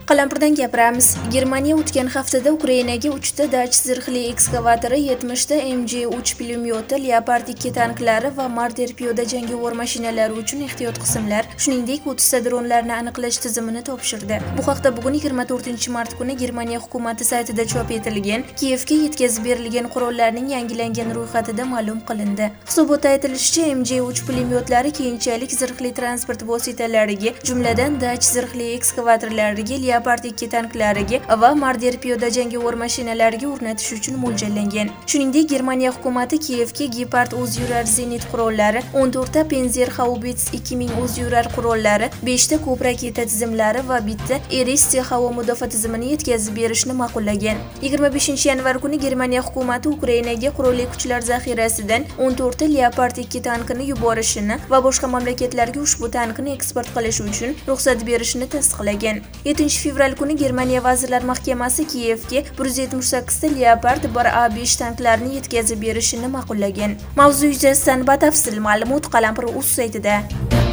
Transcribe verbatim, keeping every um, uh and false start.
Qalampirdan gapiramiz. Germaniya o'tgan haftada Ukrainaga uchta Dach zirhli ekskavatori, yetmishta M G uch pulemyoti, Leopard ikki tanklari va Marder piyoda jangovar mashinalari uchun ehtiyot qismlar, shuningdek o'ttizta dronlarni aniqlash tizimini topshirdi. Bu haqda bugun yigirma to'rtinchi mart kuni Germaniya hukumati saytida chop etilgan Kiyevga yetkazib berilgan qurollarning yangilangan ro'yxatida ma'lum qilindi. Hisobotda aytilishicha, M G uch pulemyotlari keyinchalik zirhli transport vositalariga, jumladan Dach zirhli ekskavatorlariga, Leopard ikki tanklariga va Marder piyoda jangovar mashinalariga o'rnatish uchun mo'ljallangan. Shuningdek, Germaniya hukumati Kiyevga Gepard o'zyurar zenit qurollari, o'n to'rtta Panzer Haubits ikki ming o'zyurar qurollari, beshta ko'p raketa tizimlari va bitta Erist havo mudofaa tizimini yetkazib berishni ma'qullagan. yigirma beshinchi yanvar kuni Germaniya hukumati Ukrainaga qurolli kuchlar zaxirasidan o'n to'rtta Leopard ikki tankini yuborishini va boshqa mamlakatlarga ushbu tankni eksport qilish uchun ruxsat berishini tasdiqlagan. yettinchi fevral kuni Germaniya Vazirlar Mahkamasi Kiyevga bir yuz yetmish sakkizta Leopard bir A besh tanklarini yetkazib berishini ma'qullagan. Mavzu yuzasidan batafsil ma'lumot Qalampir.uz saytida.